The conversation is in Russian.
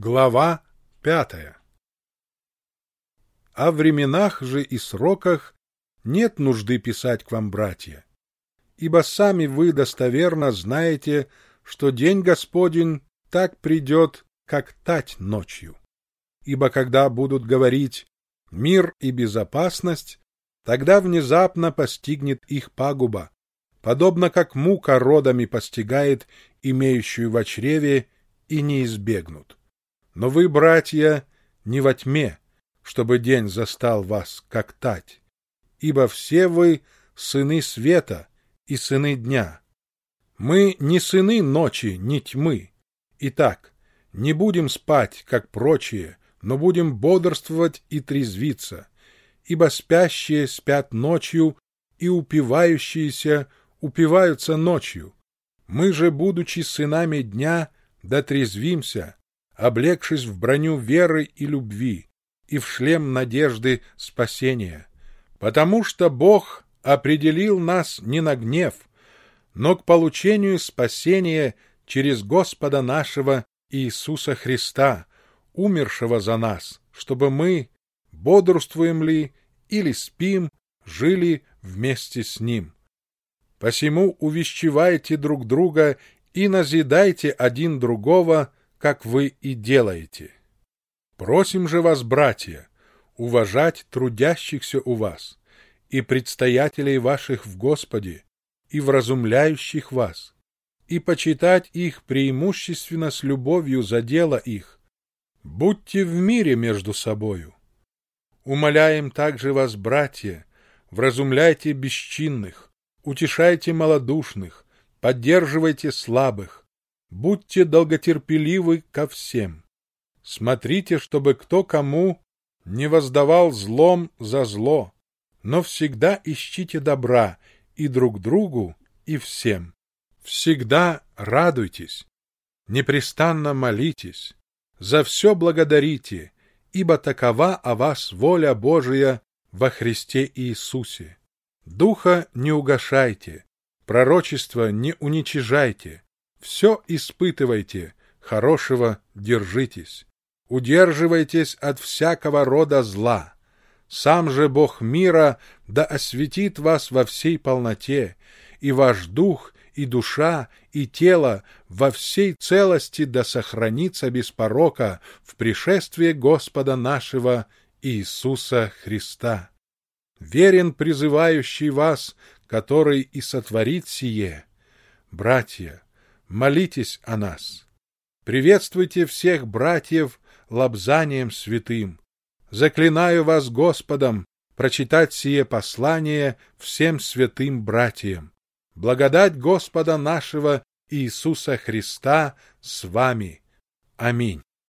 Глава 5. О временах же и сроках нет нужды писать к вам, братья, ибо сами вы достоверно знаете, что день Господень так придет, как тать ночью. Ибо когда будут говорить «мир и безопасность», тогда внезапно постигнет их пагуба, подобно как мука родами постигает имеющую во чреве, и не избегнут. Но вы, братья, не во тьме, чтобы день застал вас, как тать, ибо все вы сыны света и сыны дня. Мы не сыны ночи, ни тьмы. Итак, не будем спать, как прочие, но будем бодрствовать и трезвиться, ибо спящие спят ночью, и упивающиеся упиваются ночью. Мы же, будучи сынами дня, дотрезвимся, облегшись в броню веры и любви, и в шлем надежды спасения. Потому что Бог определил нас не на гнев, но к получению спасения через Господа нашего Иисуса Христа, умершего за нас, чтобы мы, бодрствуем ли или спим, жили вместе с Ним. Посему увещевайте друг друга и назидайте один другого, как вы и делаете. Просим же вас, братья, уважать трудящихся у вас и предстоятелей ваших в Господе и вразумляющих вас, и почитать их преимущественно с любовью за дело их. Будьте в мире между собою. Умоляем также вас, братья, вразумляйте бесчинных, утешайте малодушных, поддерживайте слабых, будьте долготерпеливы ко всем. Смотрите, чтобы кто кому не воздавал злом за зло, но всегда ищите добра и друг другу, и всем. Всегда радуйтесь, непрестанно молитесь, за все благодарите, ибо такова о вас воля Божия во Христе Иисусе. Духа не угашайте, пророчество не уничижайте, все испытывайте, хорошего держитесь. Удерживайтесь от всякого рода зла. Сам же Бог мира да осветит вас во всей полноте, и ваш дух, и душа, и тело во всей целости да сохранится без порока в пришествии Господа нашего Иисуса Христа. Верен призывающий вас, который и сотворит сие. Братья, молитесь о нас. Приветствуйте всех братьев лобзанием святым. Заклинаю вас Господом прочитать сие послание всем святым братьям. Благодать Господа нашего Иисуса Христа с вами. Аминь.